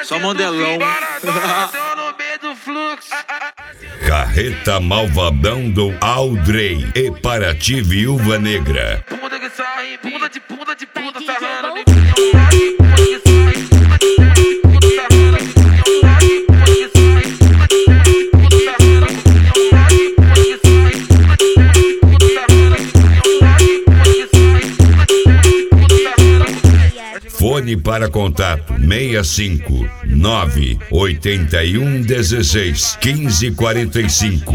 Só modelão. Carreta Malvadão do Aldrey e Paraty Viúva Negra. Bunda que sai, bunda de puta, sarrando Fone para contato 65 981 16 15 45.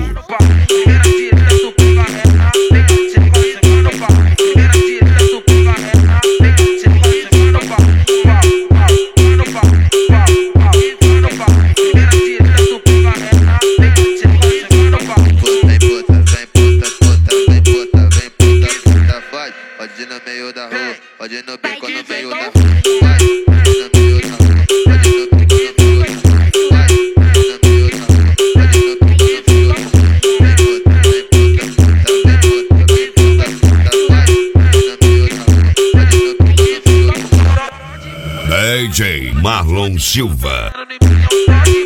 Pode ir no meio da rua, pode ir no beco no meio da rua. DJ Marlon Silva.